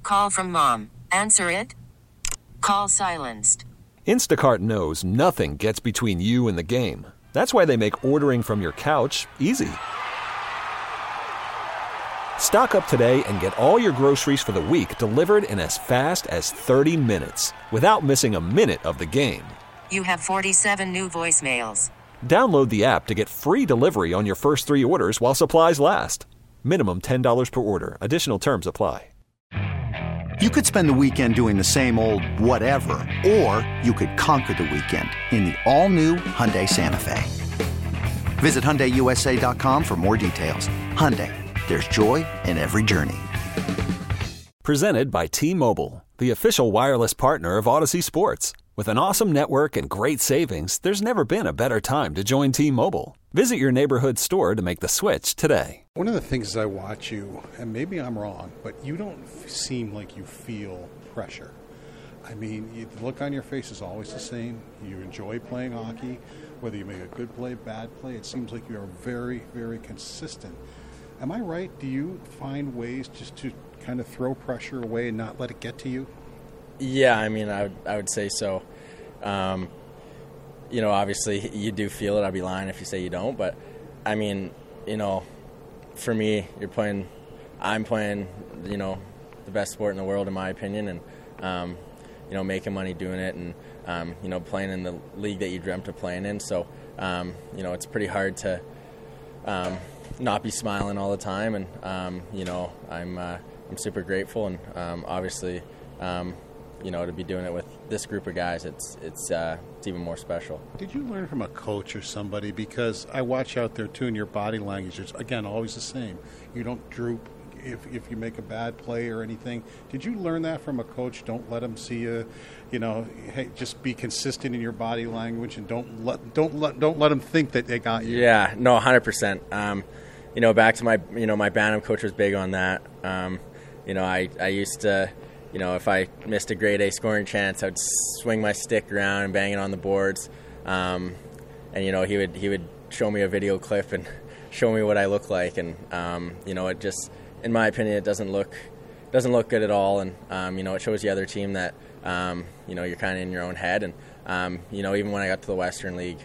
call from mom. Answer it. Call silenced. Instacart knows nothing gets between you and the game. That's why they make ordering from your couch easy. Stock up today and get all your groceries for the week delivered in as fast as 30 minutes without missing a minute of the game. You have 47 new voicemails. Download the app to get free delivery on your first 3 orders while supplies last. Minimum $10 per order. Additional terms apply. You could spend the weekend doing the same old whatever, or you could conquer the weekend in the all-new Hyundai Santa Fe. Visit HyundaiUSA.com for more details. Hyundai, there's joy in every journey. Presented by T-Mobile, the official wireless partner of Odyssey Sports. With an awesome network and great savings, there's never been a better time to join T-Mobile. Visit your neighborhood store to make the switch today. One of the things as I watch you, and maybe I'm wrong, but you don't seem like you feel pressure. I mean, the look on your face is always the same. You enjoy playing hockey. Whether you make a good play, bad play, it seems like you are very, very consistent. Am I right? Do you find ways just to kind of throw pressure away and not let it get to you? Yeah, I mean, I would say so. Obviously you do feel it. I'd be lying if you say you don't. But, I mean, for me, I'm playing, the best sport in the world in my opinion. And, making money doing it and, playing in the league that you dreamt of playing in. So, it's pretty hard to not be smiling all the time. And, I'm super grateful. And, obviously, to be doing it with this group of guys, it's even more special. Did you learn from a coach or somebody? Because I watch out there too, and your body language is again always the same. You don't droop if you make a bad play or anything. Did you learn that from a coach? Don't let them see you. Hey, just be consistent in your body language, and don't let them think that they got you. Yeah, no, 100%. Back to my Bantam coach was big on that. I used to. If I missed a grade A scoring chance, I would swing my stick around and bang it on the boards. He would show me a video clip and show me what I look like. And, it just, in my opinion, it doesn't look good at all. And, it shows the other team that, you're kind of in your own head. And, even when I got to the Western League,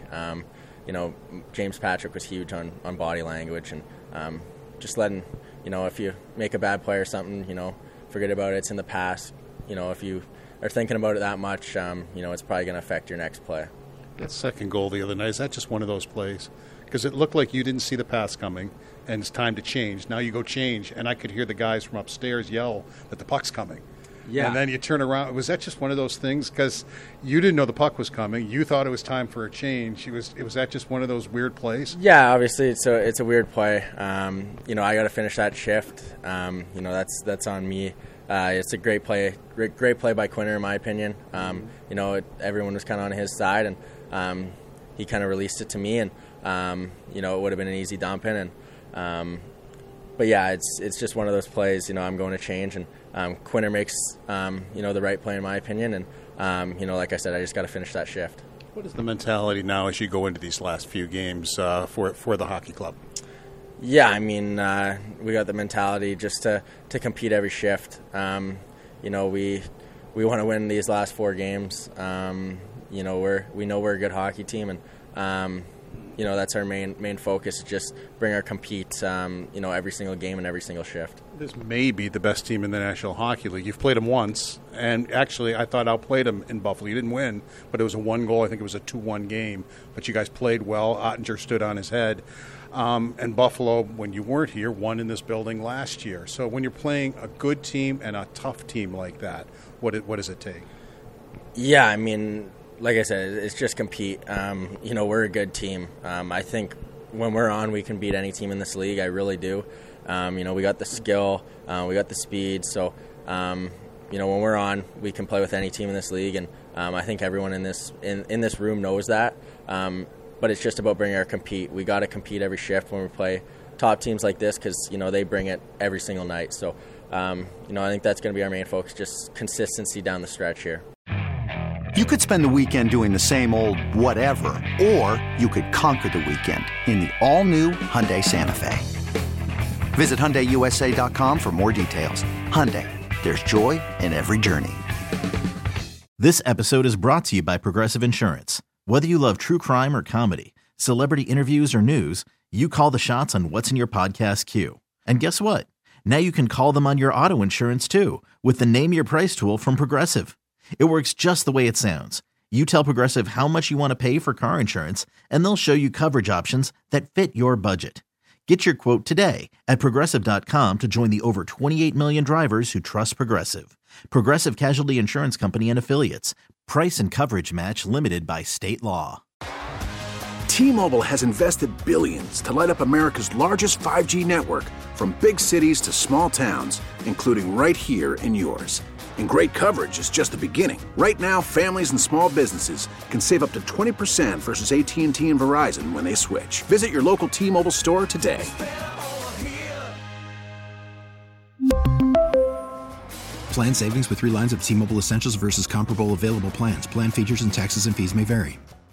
James Patrick was huge on body language. And just letting, if you make a bad play or something, forget about it. It's in the past. If you are thinking about it that much, it's probably going to affect your next play. That second goal the other night, is that just one of those plays? Because it looked like you didn't see the pass coming, and it's time to change. Now you go change, and I could hear the guys from upstairs yell that the puck's coming. Yeah. And then you turn around. Was that just one of those things? Because you didn't know the puck was coming. You thought it was time for a change. Was that just one of those weird plays? Yeah, obviously it's a weird play. I got to finish that shift. That's on me. It's a great play by Quinter in my opinion. Everyone was kind of on his side, and he kind of released it to me, and it would have been an easy dump in. And but yeah, it's just one of those plays. I'm going to change, and Quinter makes the right play in my opinion, and like I said, I just got to finish that shift. What is the mentality now as you go into these last few games for the hockey club? Yeah, I mean, we got the mentality just to compete every shift. We want to win these last 4 games. We know we're a good hockey team, and that's our main focus. Just bring our compete. Every single game and every single shift. This may be the best team in the National Hockey League. You've played them once, and actually, I thought outplayed them in Buffalo. You didn't win, but it was a 1-goal. I think it was a 2-1 game. But you guys played well. Ottinger stood on his head. And Buffalo, when you weren't here, won in this building last year. So when you're playing a good team and a tough team like that, what does it take? Yeah, I mean, like I said, it's just compete. We're a good team. I think when we're on, we can beat any team in this league. I really do. We got the skill, we got the speed. So, when we're on, we can play with any team in this league. And I think everyone in this room knows that. But it's just about bringing our compete. We got to compete every shift when we play top teams like this because, they bring it every single night. So, I think that's going to be our main focus, just consistency down the stretch here. You could spend the weekend doing the same old whatever, or you could conquer the weekend in the all-new Hyundai Santa Fe. Visit HyundaiUSA.com for more details. Hyundai, there's joy in every journey. This episode is brought to you by Progressive Insurance. Whether you love true crime or comedy, celebrity interviews or news, you call the shots on what's in your podcast queue. And guess what? Now you can call them on your auto insurance too with the Name Your Price tool from Progressive. It works just the way it sounds. You tell Progressive how much you want to pay for car insurance, and they'll show you coverage options that fit your budget. Get your quote today at Progressive.com to join the over 28 million drivers who trust Progressive. Progressive Casualty Insurance Company and Affiliates. Price and coverage match limited by state law. T-Mobile has invested billions to light up America's largest 5G network, from big cities to small towns, including right here in yours. And great coverage is just the beginning. Right now, families and small businesses can save up to 20% versus AT&T and Verizon when they switch. Visit your local T-Mobile store today. Plan savings with 3 lines of T-Mobile Essentials versus comparable available plans. Plan features and taxes and fees may vary.